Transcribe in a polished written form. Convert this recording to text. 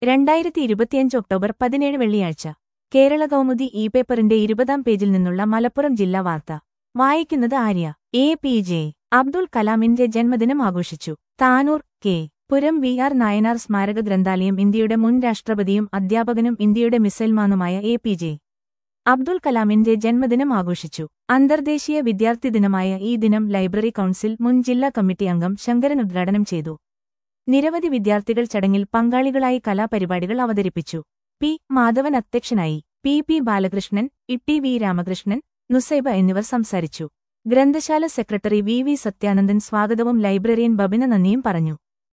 2025 October 17 വെള്ളിയാഴ്ച Kerala Kaumudi E പേപ്പറിന്റെ 20-ാം പേജിൽ നിന്നുള്ള മലപ്പുറം ജില്ലാ വാർത്ത വായിക്കുന്നത് ആര്യ. എ.പി.ജെ. അബ്ദുൾ കലാമിന്റെ ജന്മദിനം ആഘോഷിച്ചു. Tanur K. Puram V. R. Nayanar സ്മാരക ഗ്രന്ഥാലയം ഇന്ത്യയുടെ മുൻ രാഷ്ട്രപതിയും അധ്യാപകനും ഇന്ത്യയുടെ മിസൈൽമാനുമായ എ.പി.ജെ. അബ്ദുൾ കലാമിന്റെ ജന്മദിനം ആഘോഷിച്ചു. അന്തർദേശീയ വിദ്യാർത്ഥി ദിനമായ ഈ ദിനം ലൈബ്രറി കൗൺസിൽ മുൻ ജില്ലാ കമ്മിറ്റി അംഗം ശങ്കരൻ ഉദ്ഘാടനം ചെയ്തു. നിരവധി വിദ്യാർത്ഥികൾ ചടങ്ങിൽ പങ്കാളികളായി കലാപരിപാടികൾ അവതരിപ്പിച്ചു. പി. മാധവൻ അധ്യക്ഷനായി. P. Balakrishnan, E. V. Ramakrishnan, Nusaiba എന്നിവർ സംസാരിച്ചു. ഗ്രന്ഥശാല സെക്രട്ടറി വി. സത്യാനന്ദൻ സ്വാഗതവും ലൈബ്രറിയൻ ബബിന നന്ദിയും പറഞ്ഞു.